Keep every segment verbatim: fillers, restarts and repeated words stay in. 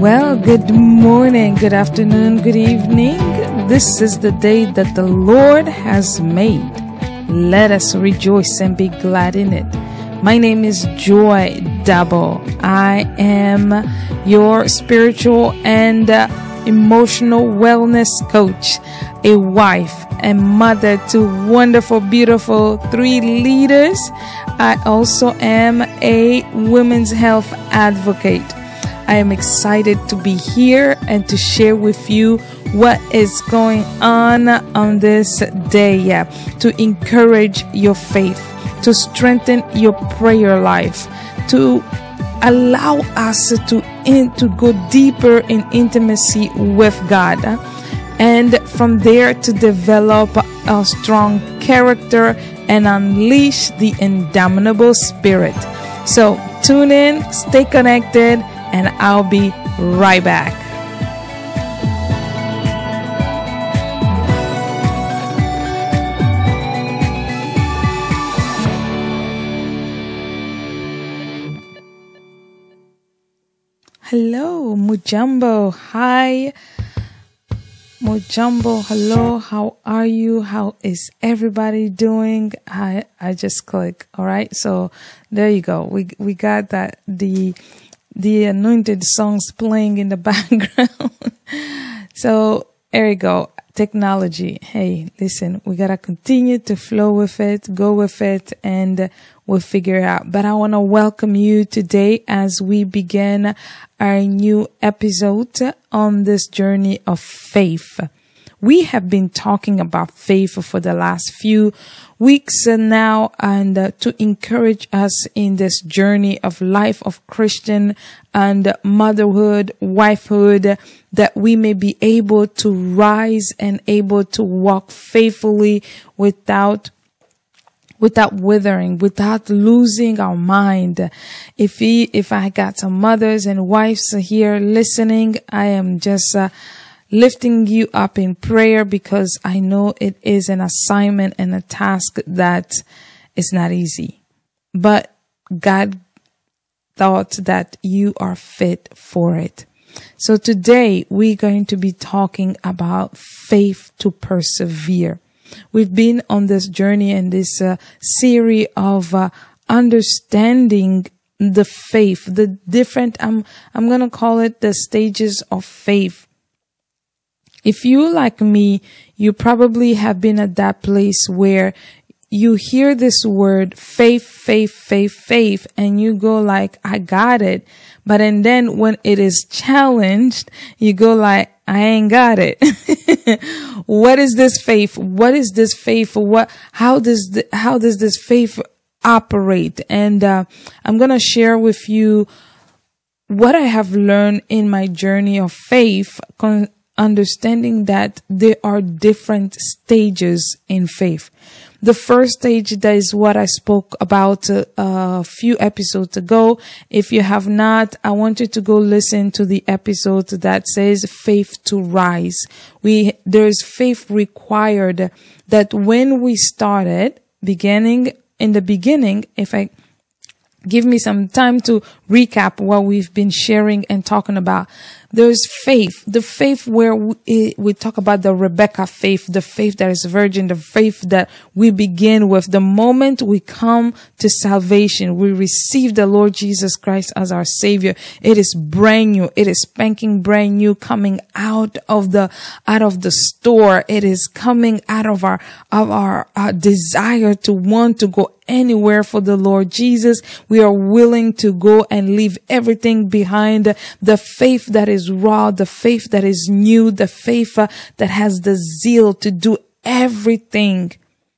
Well, good morning, good afternoon, good evening. This is the day that the Lord has made. Let us rejoice and be glad in it. My name is Joy Dabo. I am your spiritual and uh, emotional wellness coach, a wife and mother to wonderful, beautiful three leaders. I also am a women's health advocate. I am excited to be here and to share with you what is going on on this day, yeah, to encourage your faith, to strengthen your prayer life, to allow us to, in, to go deeper in intimacy with God, and from there to develop a strong character and unleash the indomitable spirit. So tune in, stay connected, and I'll be right back. Hello, Mujambo. Hi, Mujambo. Hello. How are you? How is everybody doing? I I just click. All right. So there you go. We we got that the. the anointed songs playing in the background. So there you go. Technology. Hey, listen, we got to continue to flow with it, go with it, and we'll figure it out. But I want to welcome you today as we begin our new episode on this journey of faith. We have been talking about faith for the last few weeks now, and uh, to encourage us in this journey of life of Christian and motherhood, wifehood, that we may be able to rise and able to walk faithfully without without withering, without losing our mind. If he, if I got some mothers and wives here listening, I am just uh, lifting you up in prayer, because I know it is an assignment and a task that is not easy. But God thought that you are fit for it. So today we're going to be talking about faith to persevere. We've been on this journey and this uh, series of uh, understanding the faith, the different, I'm, I'm going to call it the stages of faith. If you, like me, you probably have been at that place where you hear this word faith, faith, faith, faith, and you go like, I got it. But and then when it is challenged, you go like, I ain't got it. What is this faith? What is this faith? What, how does, the, how does this faith operate? And, uh, I'm going to share with you what I have learned in my journey of faith, con- understanding that there are different stages in faith. The first stage, that is what I spoke about uh, a few episodes ago. If you have not, I want you to go listen to the episode that says faith to rise. We, there's faith required that when we started beginning in the beginning, if I give me some time to recap what we've been sharing and talking about. There's faith, the faith where we, we talk about the Rebecca faith, the faith that is virgin, the faith that we begin with. The moment we come to salvation, we receive the Lord Jesus Christ as our Savior. It is brand new. It is spanking brand new, coming out of the, out of the store. It is coming out of our, of our, our desire to want to go anywhere for the Lord Jesus. We are willing to go and leave everything behind. The faith that is raw, the faith that is new, the faith uh, that has the zeal to do everything.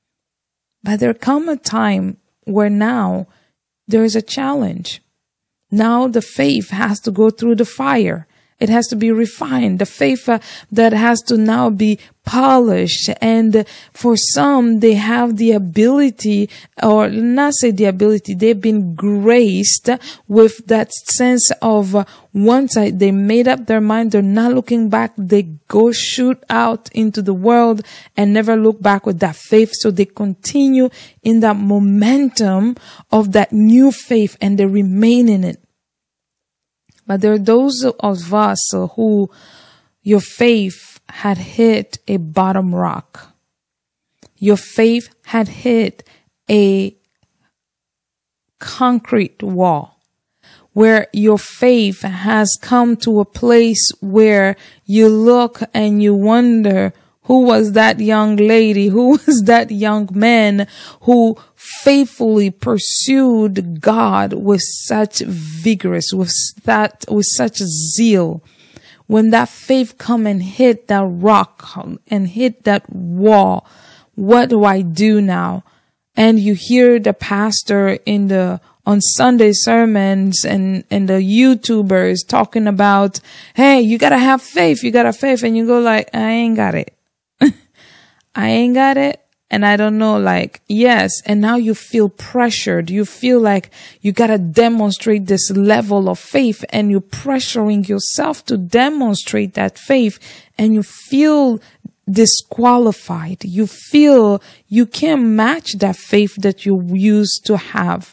But there come a time where now there is a challenge. Now the faith has to go through the fire. It has to be refined. The faith uh, that has to now be polished. And for some, they have the ability, or not say the ability, they've been graced with that sense of uh, once I, they made up their mind, they're not looking back. They go shoot out into the world and never look back with that faith. So they continue in that momentum of that new faith and they remain in it. But there are those of us who your faith had hit a bottom rock. Your faith had hit a concrete wall, where your faith has come to a place where you look and you wonder, who was that young lady? Who was that young man who faithfully pursued God with such vigorous, with that, with such zeal? When that faith come and hit that rock and hit that wall, what do I do now? And you hear the pastor in the on Sunday sermons and, and the YouTubers talking about, hey, you gotta have faith, you gotta have faith. And you go like, I ain't got it. I ain't got it. And I don't know, like, yes. And now you feel pressured. You feel like you gotta demonstrate this level of faith, and you're pressuring yourself to demonstrate that faith, and you feel disqualified. You feel you can't match that faith that you used to have.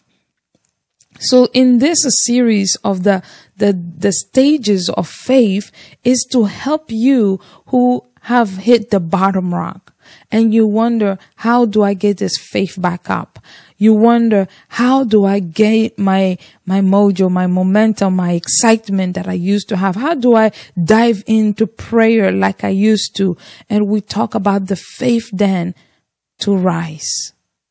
So in this series of the, the, the stages of faith is to help you who have hit the bottom rock. And you wonder, how do I get this faith back up? You wonder, how do I get my, my mojo, my momentum, my excitement that I used to have? How do I dive into prayer like I used to? And we talk about the faith then to rise.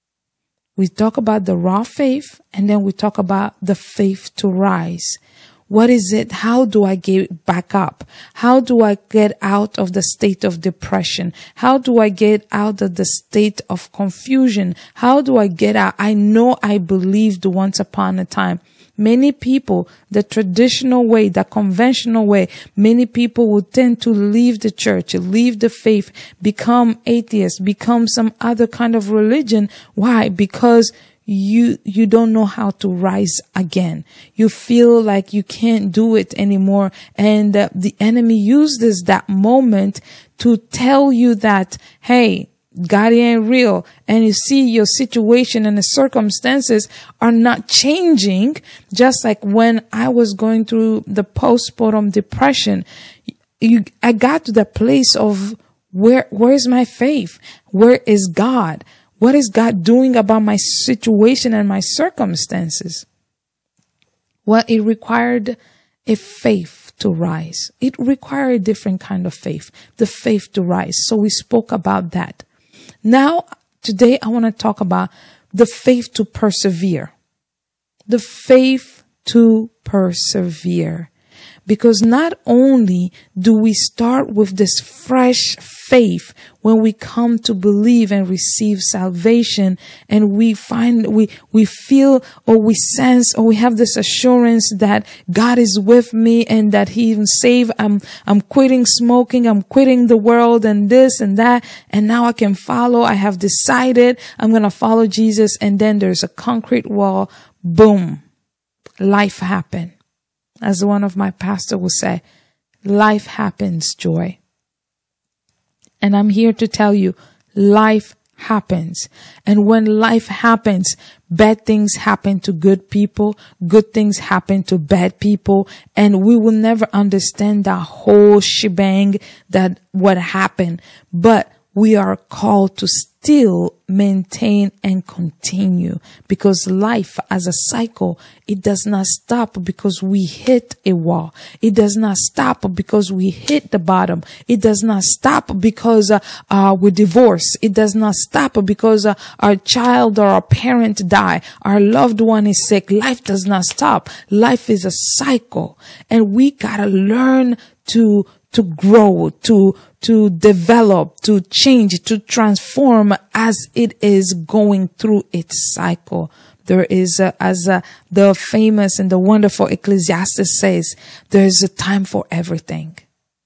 We talk about the raw faith, and then we talk about the faith to rise. What is it? How do I get back up? How do I get out of the state of depression? How do I get out of the state of confusion? How do I get out? I know I believed once upon a time. Many people, the traditional way, the conventional way, many people would tend to leave the church, leave the faith, become atheists, become some other kind of religion. Why? Because you, you don't know how to rise again. You feel like you can't do it anymore. And uh, the enemy uses that moment to tell you that, hey, God ain't real. And you see your situation and the circumstances are not changing. Just like when I was going through the postpartum depression, you, I got to the place of where, where is my faith? Where is God? What is God doing about my situation and my circumstances? Well, it required a faith to rise. It required a different kind of faith, the faith to rise. So we spoke about that. Now, today I want to talk about the faith to persevere. The faith to persevere. Because not only do we start with this fresh faith when we come to believe and receive salvation, and we find, we, we feel or we sense or we have this assurance that God is with me and that He even saved. I'm, I'm quitting smoking. I'm quitting the world and this and that. And now I can follow. I have decided I'm going to follow Jesus. And then there's a concrete wall. Boom. Life happened. As one of my pastors would say, life happens, Joy. And I'm here to tell you, life happens. And when life happens, bad things happen to good people. Good things happen to bad people. And we will never understand that whole shebang, that what happened. But we are called to still maintain and continue, because life as a cycle, it does not stop because we hit a wall. It does not stop because we hit the bottom. It does not stop because uh, uh, we divorce. It does not stop because uh, our child or our parent die. Our loved one is sick. Life does not stop. Life is a cycle, and we gotta learn to to grow, to, to develop, to change, to transform as it is going through its cycle. There is, uh, as uh, the famous and the wonderful Ecclesiastes says, there is a time for everything.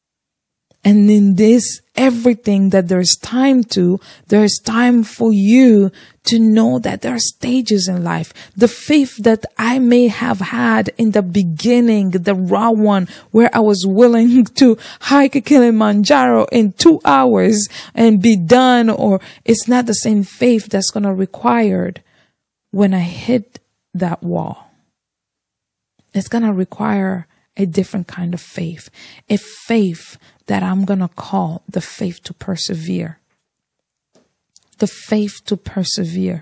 And in this everything that there's time to, there's time for you to know that there are stages in life. The faith that I may have had in the beginning, the raw one, where I was willing to hike Kilimanjaro in two hours and be done, or it's not the same faith that's going to required when I hit that wall. It's going to require a different kind of faith, a faith that I'm going to call the faith to persevere. The faith to persevere.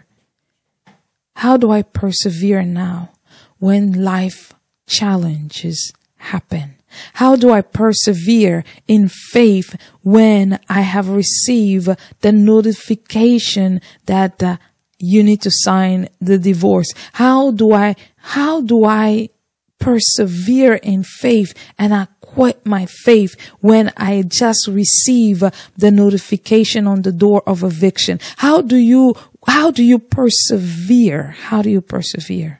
How do I persevere now when life challenges happen? How do I persevere in faith when I have received the notification that uh, you need to sign the divorce? How do I, how do I persevere in faith and I quit my faith when I just receive the notification on the door of eviction? How do you, how do you persevere? How do you persevere?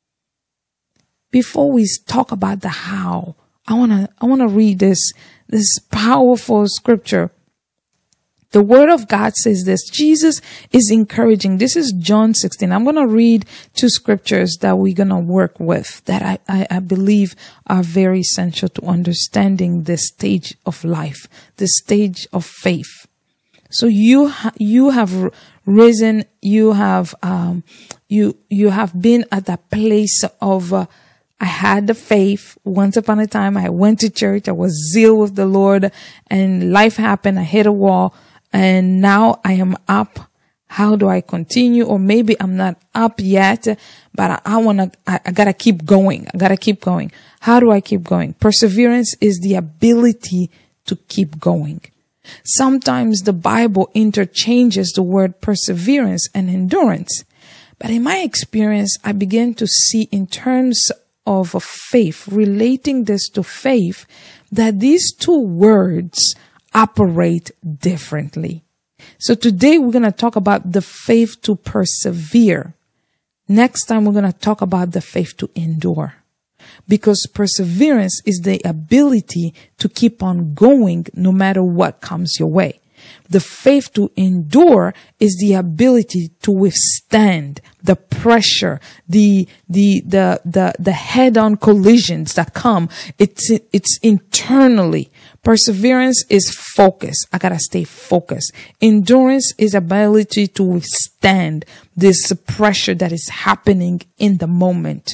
Before we talk about the how, I want to, I want to read this, this powerful scripture. The word of God says this. Jesus is encouraging. This is John sixteen. I'm going to read two scriptures that we're going to work with that I, I, I believe are very essential to understanding this stage of life, this stage of faith. So you, ha- you have risen, you have, um, you, you have been at that place of, uh, I had the faith. Once upon a time, I went to church. I was zeal with the Lord and life happened. I hit a wall and now I am up. How do I continue? Or maybe I'm not up yet, but I, I want to, I, I got to keep going. I got to keep going. How do I keep going? Perseverance is the ability to keep going. Sometimes the Bible interchanges the word perseverance and endurance. But in my experience, I began to see in terms of a faith, relating this to faith, that these two words operate differently. So today we're going to talk about the faith to persevere. Next time we're going to talk about the faith to endure. Because perseverance is the ability to keep on going no matter what comes your way. The faith to endure is the ability to withstand the pressure, the, the, the, the, the head-on collisions that come. It's, it's internally. Perseverance is focus. I gotta stay focused. Endurance is ability to withstand this pressure that is happening in the moment.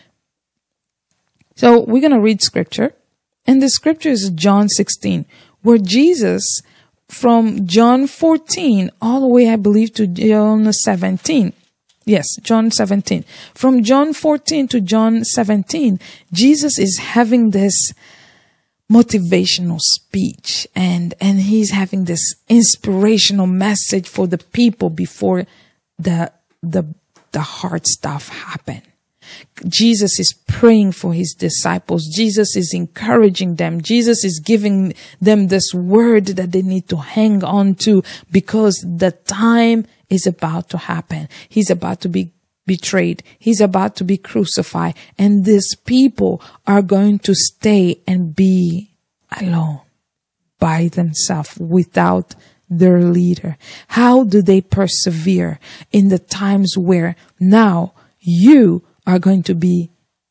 So we're going to read scripture. And the scripture is John sixteen, where Jesus, from John fourteen all the way, I believe, to John seventeen. Yes, John seventeen. From John fourteen to John seventeen, Jesus is having this motivational speech and, and he's having this inspirational message for the people before the, the, the hard stuff happen. Jesus is praying for his disciples. Jesus is encouraging them. Jesus is giving them this word that they need to hang on to because the time is about to happen. He's about to be betrayed. He's about to be crucified. And these people are going to stay and be alone by themselves without their leader. How do they persevere in the times where now you are going to be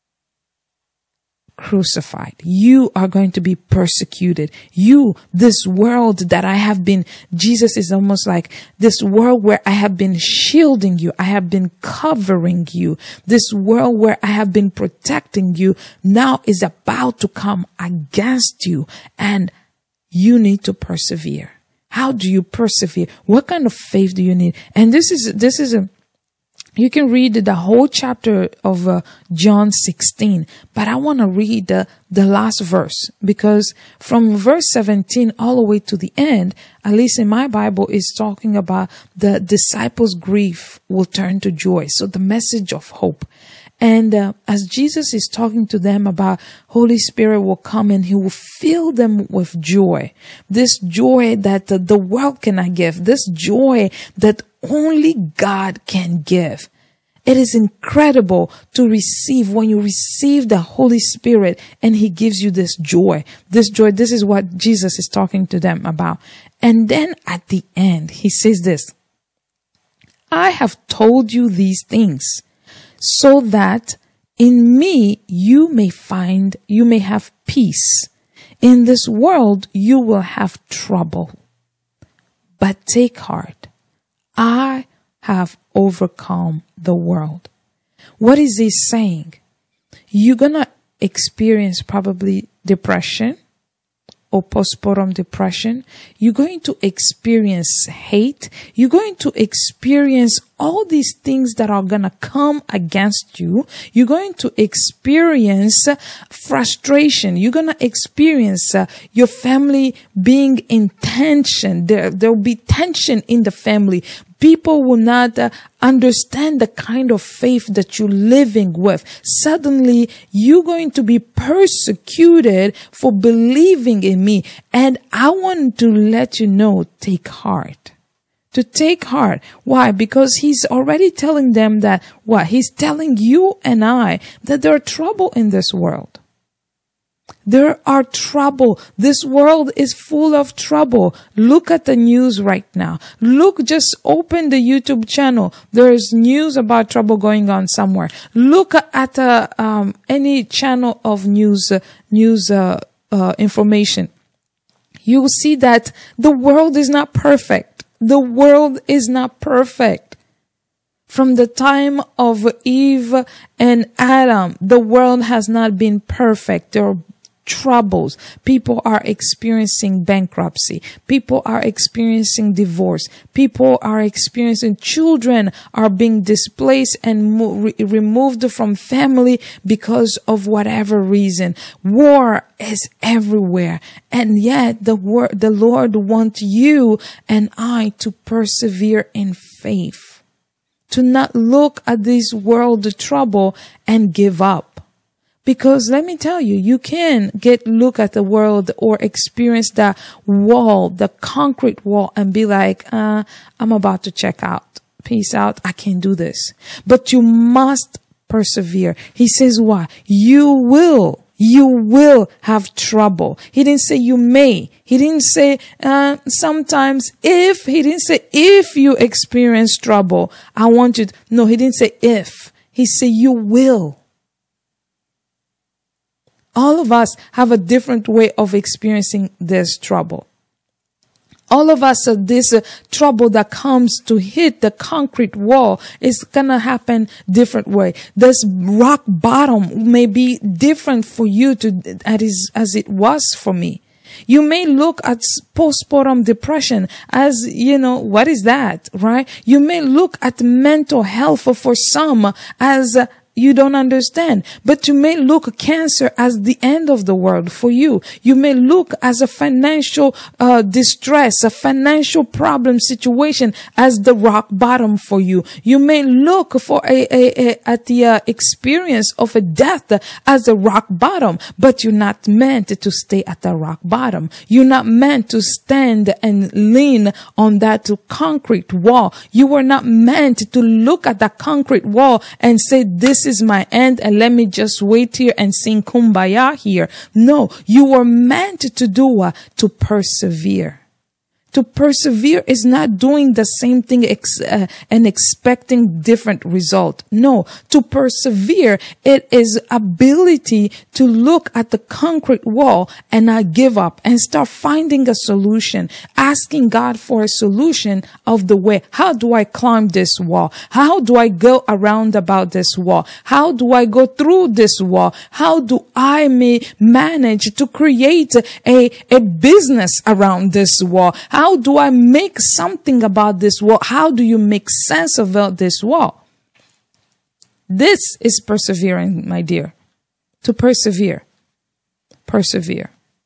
crucified? You are going to be persecuted. You, this world that I have been, Jesus is almost like this world where I have been shielding you. I have been covering you. This world where I have been protecting you now is about to come against you, and you need to persevere. How do you persevere? What kind of faith do you need? And this is, this is a, you can read the whole chapter of uh, John sixteen, but I want to read the, the last verse, because from verse seventeen all the way to the end, at least in my Bible, is talking about the disciples' grief will turn to joy. So the message of hope. And uh, as Jesus is talking to them about Holy Spirit will come and he will fill them with joy. This joy that uh, the world cannot give. This joy that only God can give. It is incredible to receive when you receive the Holy Spirit and he gives you this joy. This joy, this is what Jesus is talking to them about. And then at the end, he says this: I have told you these things so that in me you may find, you may have peace. In this world you will have trouble. But take heart. I have overcome the world. What is he saying? You're gonna experience probably depression or postpartum depression. You're going to experience hate. You're going to experience all these things that are going to come against you. You're going to experience frustration. You're going to experience uh, your family being in tension. There, there will be tension in the family. People will not uh, understand the kind of faith that you're living with. Suddenly, you're going to be persecuted for believing in me. And I want to let you know, take heart. To take heart. Why? Because he's already telling them that, what? He's telling you and I that there are trouble in this world. There are trouble. This world is full of trouble. Look at the news right now. Look, just open the YouTube channel. There is news about trouble going on somewhere. Look at uh, um, any channel of news, uh, news uh, uh, information. You will see that the world is not perfect. The world is not perfect. From the time of Eve and Adam, the world has not been perfect. There are troubles. People are experiencing bankruptcy. People are experiencing divorce. People are experiencing, children are being displaced and mo- re- removed from family because of whatever reason. War is everywhere. And yet the word, the Lord wants you and I to persevere in faith, to not look at this world trouble and give up. Because let me tell you, you can get, look at the world or experience the wall, the concrete wall, and be like, uh, I'm about to check out. Peace out. I can't do this. But you must persevere. He says what? You will. You will have trouble. He didn't say you may. He didn't say uh, sometimes if. He didn't say if you experience trouble, I want you to. No, he didn't say if. He said you will. All of us have a different way of experiencing this trouble. All of us, uh, this uh, trouble that comes to hit the concrete wall is gonna happen different way. This rock bottom may be different for you to as, as it was for me. You may look at postpartum depression as, you know, what is that, right? You may look at mental health for some as uh, you don't understand, but you may look at cancer as the end of the world for you. You may look as a financial uh, distress, a financial problem situation as the rock bottom for you. You may look for a, a, a at the uh, experience of a death as a rock bottom, but you're not meant to stay at the rock bottom. You're not meant to stand and lean on that concrete wall. You were not meant to look at that concrete wall and say, this This is my end and let me just wait here and sing Kumbaya here. No, you were meant to do what? To persevere. To persevere is not doing the same thing ex- uh, and expecting different result. No, to persevere, it is ability to look at the concrete wall and not give up and start finding a solution, asking God for a solution of the way. How do I climb this wall? How do I go around about this wall? How do I go through this wall? How do I may manage to create a, a business around this wall? How How do I make something about this wall? How do you make sense about this wall? This is persevering, my dear. To persevere. Persevere.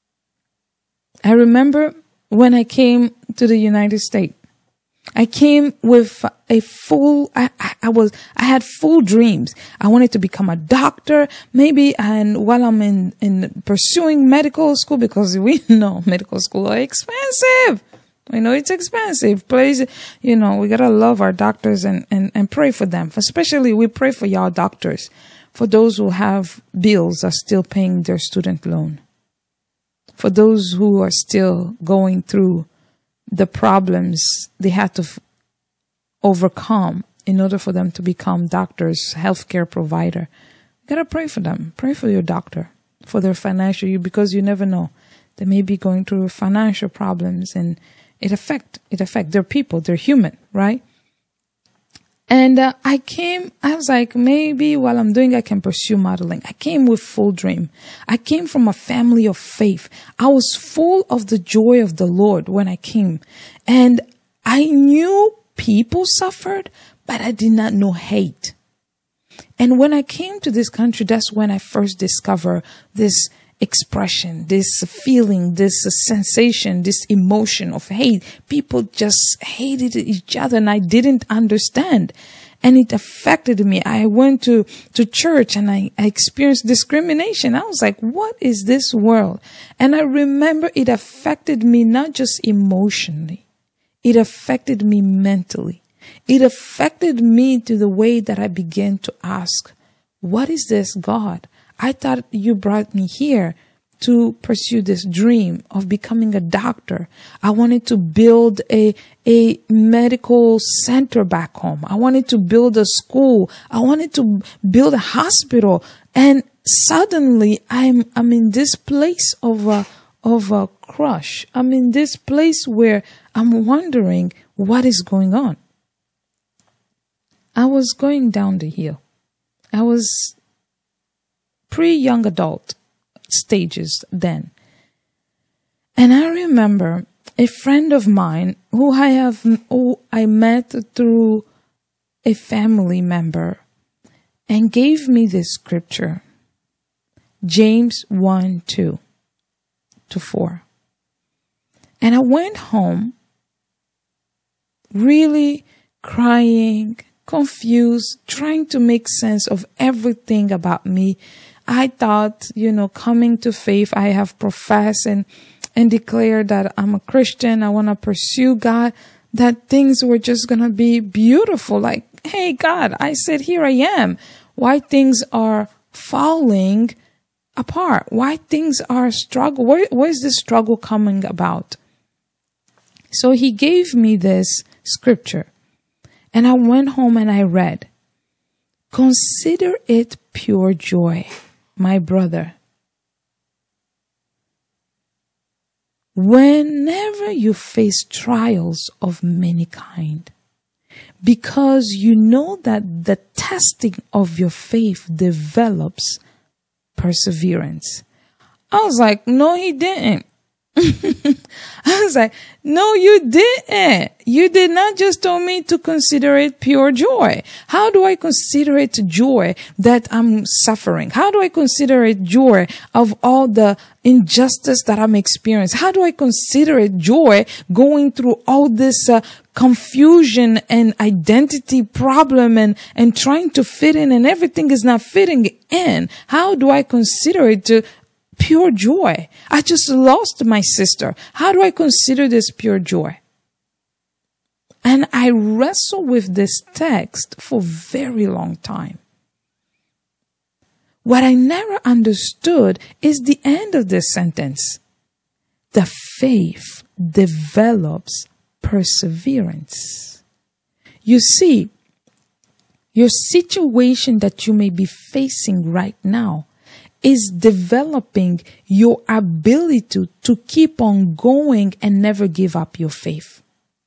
I remember when I came to the United States, I came with a full, I, I, I was, I had full dreams. I wanted to become a doctor, maybe, and while I'm in, in pursuing medical school, because we know medical school are expensive. We know it's expensive. Please, you know, we gotta love our doctors and, and, and pray for them. Especially we pray for y'all doctors. For those who have bills, are still paying their student loan. For those who are still going through the problems they had to f- overcome in order for them to become doctors, healthcare provider. You gotta pray for them. Pray for your doctor, for their financial, because you never know. They may be going through financial problems and It affect, it affect, they're people, they're human, right? And uh, I came, I was like, maybe while I'm doing, I can pursue modeling. I came with full dream. I came from a family of faith. I was full of the joy of the Lord when I came. And I knew people suffered, but I did not know hate. And when I came to this country, that's when I first discovered this expression, this feeling, this sensation, this emotion of hate. People just hated each other and I didn't understand. And it affected me. I went to, to church and I, I experienced discrimination. I was like, what is this world? And I remember it affected me not just emotionally. It affected me mentally. It affected me to the way that I began to ask, what is this, God? I thought you brought me here to pursue this dream of becoming a doctor. I wanted to build a, a medical center back home. I wanted to build a school. I wanted to build a hospital. And suddenly I'm, I'm in this place of a, of a crush. I'm in this place where I'm wondering what is going on. I was going down the hill. I was pre-young adult stages then. And I remember a friend of mine who I have, who I met through a family member and gave me this scripture, James one, two to four. And I went home really crying, confused, trying to make sense of everything about me. I thought, you know, coming to faith, I have professed and, and declared that I'm a Christian. I want to pursue God, that things were just going to be beautiful. Like, hey, God, I said, here I am. Why things are falling apart? Why things are struggle? Where, where's this struggle coming about? So he gave me this scripture and I went home and I read, consider it pure joy, my brother, whenever you face trials of many kind, because you know that the testing of your faith develops perseverance. I was like, no, he didn't. I was like, no, you didn't. You did not just tell me to consider it pure joy. How do I consider it joy that I'm suffering? How do I consider it joy of all the injustice that I'm experiencing? How do I consider it joy going through all this uh, confusion and identity problem and, and trying to fit in and everything is not fitting in? How do I consider it to pure joy? I just lost my sister. How do I consider this pure joy? And I wrestled with this text for a very long time. What I never understood is the end of this sentence. The faith develops perseverance. You see, your situation that you may be facing right now is developing your ability to, to keep on going and never give up your faith.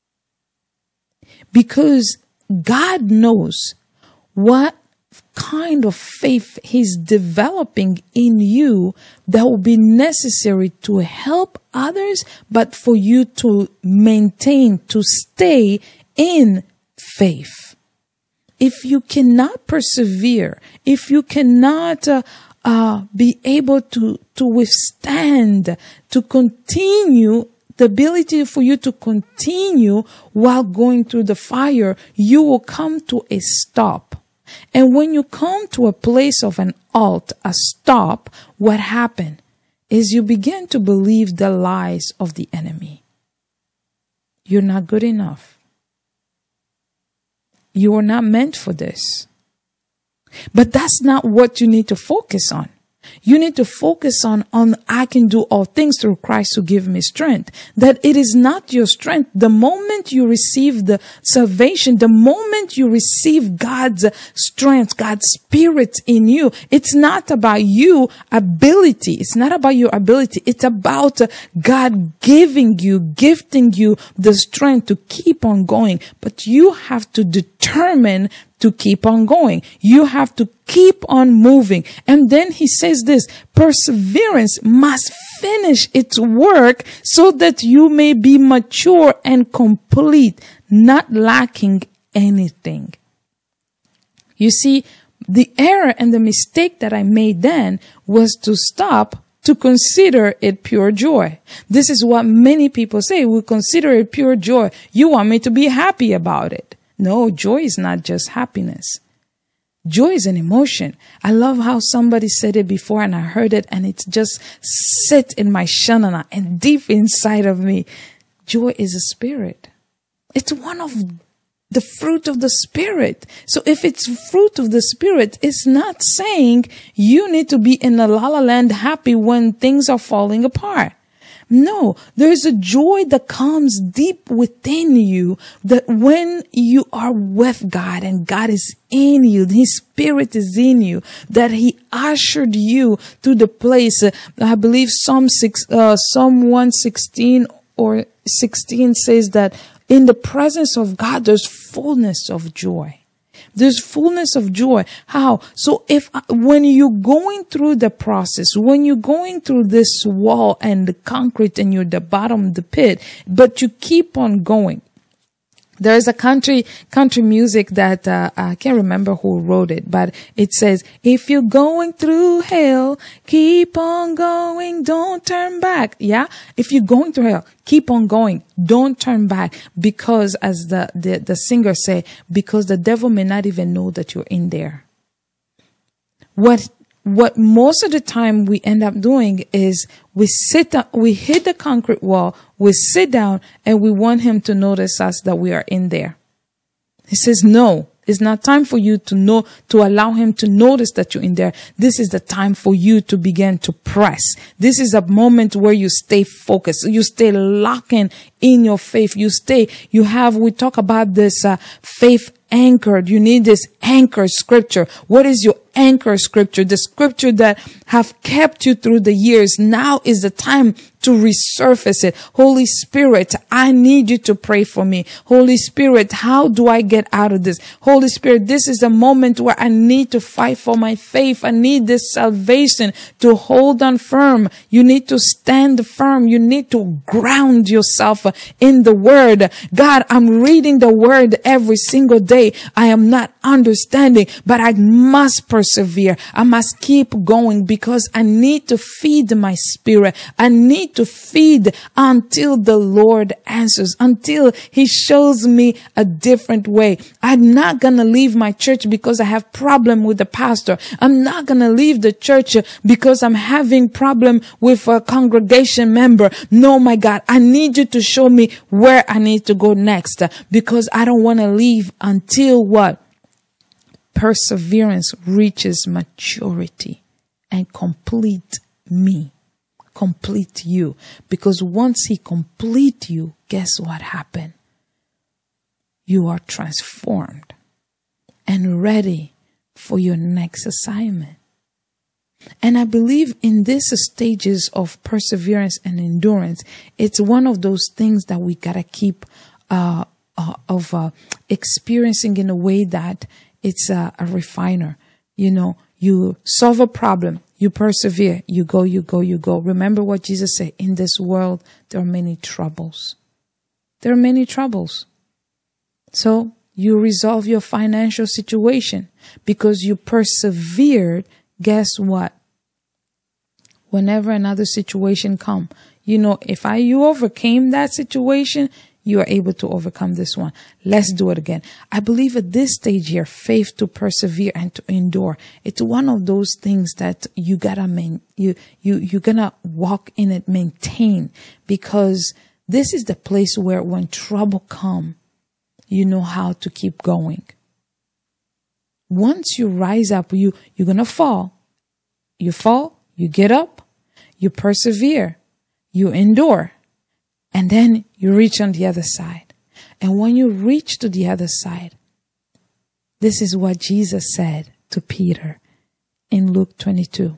Because God knows what kind of faith He's developing in you that will be necessary to help others, but for you to maintain, to stay in faith. If you cannot persevere, if you cannot uh, Uh, be able to, to withstand, to continue, the ability for you to continue while going through the fire, you will come to a stop. And when you come to a place of an halt, a stop, what happened is you begin to believe the lies of the enemy. You're not good enough. You are not meant for this. But that's not what you need to focus on. You need to focus on, on I can do all things through Christ who give me strength. That it is not your strength. The moment you receive the salvation, the moment you receive God's strength, God's spirit in you, it's not about you ability. It's not about your ability. It's about God giving you, gifting you the strength to keep on going. But you have to determine to keep on going. You have to keep on moving. And then he says this, perseverance must finish its work so that you may be mature and complete, not lacking anything. You see, the error and the mistake that I made then was to stop to consider it pure joy. This is what many people say. We consider it pure joy. You want me to be happy about it. No, joy is not just happiness. Joy is an emotion. I love how somebody said it before and I heard it and it just sit in my shanana and deep inside of me. Joy is a spirit. It's one of the fruit of the spirit. So if it's fruit of the spirit, it's not saying you need to be in a la la land happy when things are falling apart. No, there's a joy that comes deep within you that when you are with God and God is in you, His Spirit is in you, that He ushered you to the place. Uh, I believe Psalm six, uh, Psalm one sixteen or sixteen says that in the presence of God, there's fullness of joy. There's fullness of joy. How? So if, when you're going through the process, when you're going through this wall and the concrete and you're at the bottom of the pit, but you keep on going. There's a country, country music that, uh, I can't remember who wrote it, but it says, if you're going through hell, keep on going, don't turn back. Yeah. If you're going through hell, keep on going, don't turn back, because as the, the, the singer say, because the devil may not even know that you're in there. What, what most of the time we end up doing is we sit down, we hit the concrete wall, we sit down and we want him to notice us that we are in there. He says, no, it's not time for you to know, to allow him to notice that you're in there. This is the time for you to begin to press. This is a moment where you stay focused. You stay locking in your faith. You stay, you have, we talk about this uh, faith anchored. You need this anchor scripture. What is your anchor scripture? The scripture that have kept you through the years. Now is the time to resurface it. Holy Spirit, I need you to pray for me. Holy Spirit, how do I get out of this? Holy Spirit, this is a moment where I need to fight for my faith. I need this salvation to hold on firm. You need to stand firm. You need to ground yourself in the word. God, I'm reading the word every single day. I am not understanding, but I must persevere. I must keep going because I need to feed my spirit. I need to feed until the Lord answers, until He shows me a different way. I'm not going to leave my church because I have problem with the pastor. I'm not going to leave the church because I'm having problem with a congregation member. No, my God, I need you to show me where I need to go next, because I don't want to leave until what? Perseverance reaches maturity and complete me. Complete you. Because once He complete you, guess what happened? You are transformed and ready for your next assignment. And I believe in these stages of perseverance and endurance, it's one of those things that we gotta keep uh, uh of uh, experiencing in a way that it's a, a refiner. You know, you solve a problem. You persevere, you go, you go, you go. Remember what Jesus said, in this world, there are many troubles. There are many troubles. So you resolve your financial situation because you persevered. Guess what? Whenever another situation comes, you know, if I, you overcame that situation, you are able to overcome this one. Let's do it again. I believe at this stage here, faith to persevere and to endure. It's one of those things that you gotta main, you, you, you're gonna walk in it, maintain, because this is the place where when trouble come, you know how to keep going. Once you rise up, you, you're gonna fall you fall, you get up, you persevere, you endure, and then you reach on the other side. And when you reach to the other side, this is what Jesus said to Peter in Luke twenty-two.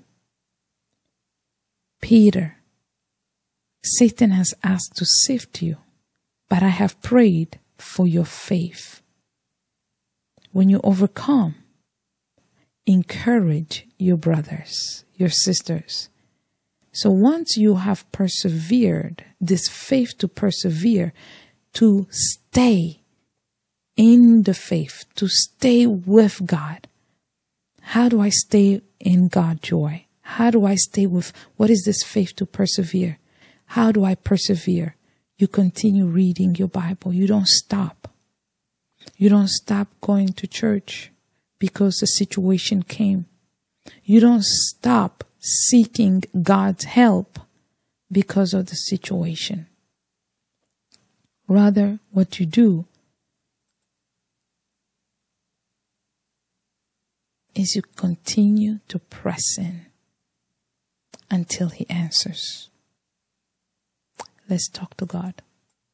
Peter, Satan has asked to sift you, but I have prayed for your faith. When you overcome, encourage your brothers, your sisters. So once you have persevered, this faith to persevere, to stay in the faith, to stay with God. How do I stay in God joy? How do I stay with, what is this faith to persevere? How do I persevere? You continue reading your Bible. You don't stop. You don't stop going to church because the situation came. You don't stop seeking God's help because of the situation. Rather, what you do is you continue to press in until He answers. Let's talk to God.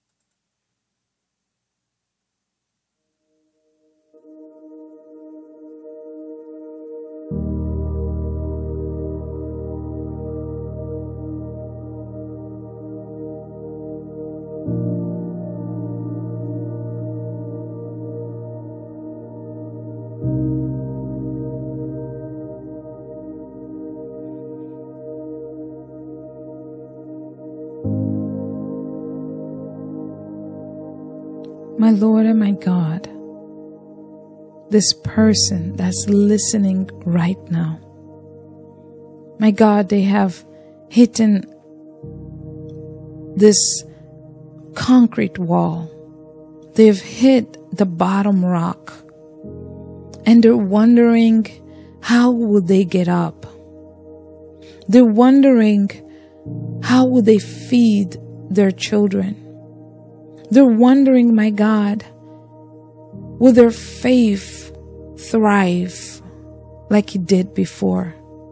My Lord and my God, this person that's listening right now, my God, they have hit this concrete wall. They've hit the bottom rock, and they're wondering, how will they get up? They're wondering, how will they feed their children? They're wondering, my God, will their faith thrive like it did before?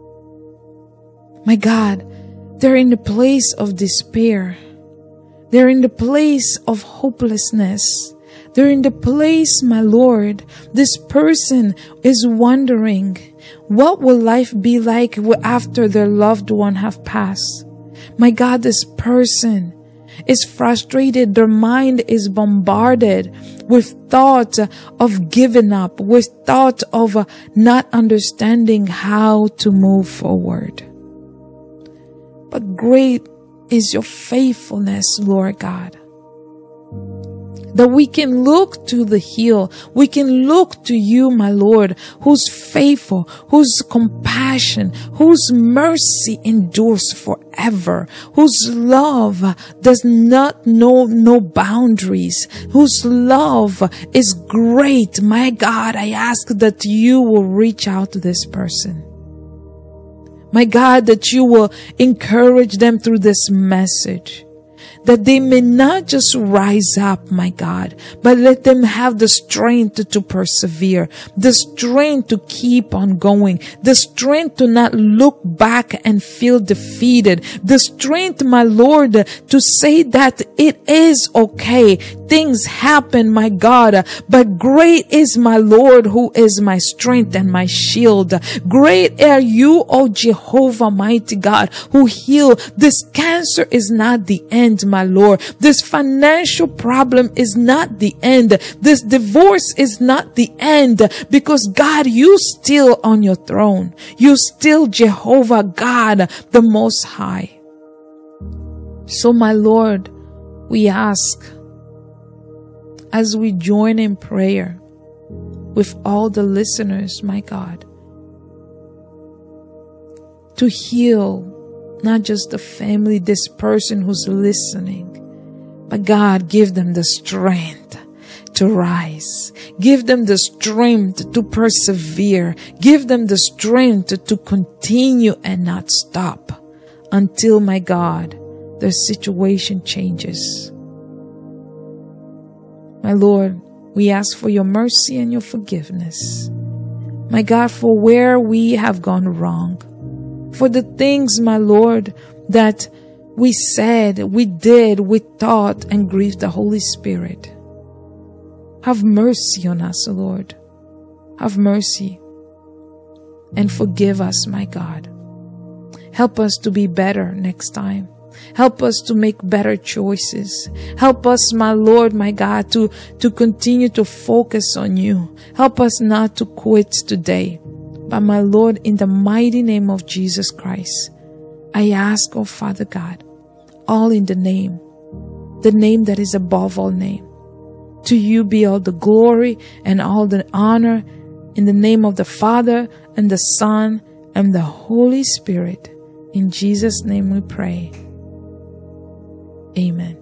My God, they're in the place of despair. They're in the place of hopelessness. They're in the place, my Lord, this person is wondering, what will life be like after their loved one have passed? My God, this person is frustrated. Their mind is bombarded with thought of giving up, with thought of uh, not understanding how to move forward. But great is your faithfulness, Lord God, that we can look to the hill. We can look to you, my Lord, who's faithful, whose compassion, whose mercy endures forever, whose love does not know no boundaries, whose love is great. My God, I ask that you will reach out to this person. My God, that you will encourage them through this message, that they may not just rise up, my God, but let them have the strength to, to persevere, the strength to keep on going, the strength to not look back and feel defeated, the strength, my Lord, to say that it is okay. Things happen, my God, but great is my Lord who is my strength and my shield. Great are you, O Jehovah, mighty God, who heal. This cancer is not the end, my Lord. This financial problem is not the end. This divorce is not the end, because God, you still on your throne. You still Jehovah God, the Most High. So, my Lord, we ask, as we join in prayer with all the listeners, my God, to heal not just the family, this person who's listening, but God, give them the strength to rise. Give them the strength to persevere. Give them the strength to, to continue and not stop until, my God, their situation changes. My Lord, we ask for your mercy and your forgiveness. My God, for where we have gone wrong, for the things, my Lord, that we said, we did, we thought, and grieved the Holy Spirit. Have mercy on us, Lord. Have mercy and forgive us, my God. Help us to be better next time. Help us to make better choices. Help us, my Lord, my God, to, to continue to focus on you. Help us not to quit today. But my Lord, in the mighty name of Jesus Christ, I ask, oh Father God, all in the name, the name that is above all name. To you be all the glory and all the honor in the name of the Father and the Son and the Holy Spirit. In Jesus' name we pray. Amen.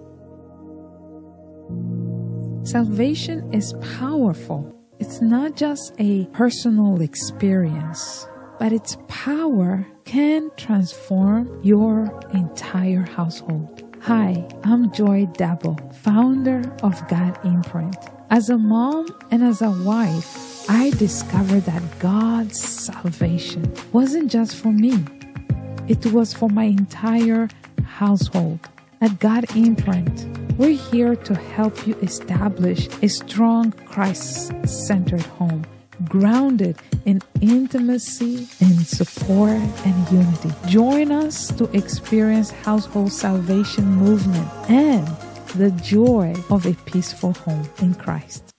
Salvation is powerful. It's not just a personal experience, but its power can transform your entire household. Hi, I'm Joy Dabo, founder of God Imprint. As a mom and as a wife, I discovered that God's salvation wasn't just for me. It was for my entire household. At God Imprint, we're here to help you establish a strong Christ-centered home, grounded in intimacy and support and unity. Join us to experience household salvation movement and the joy of a peaceful home in Christ.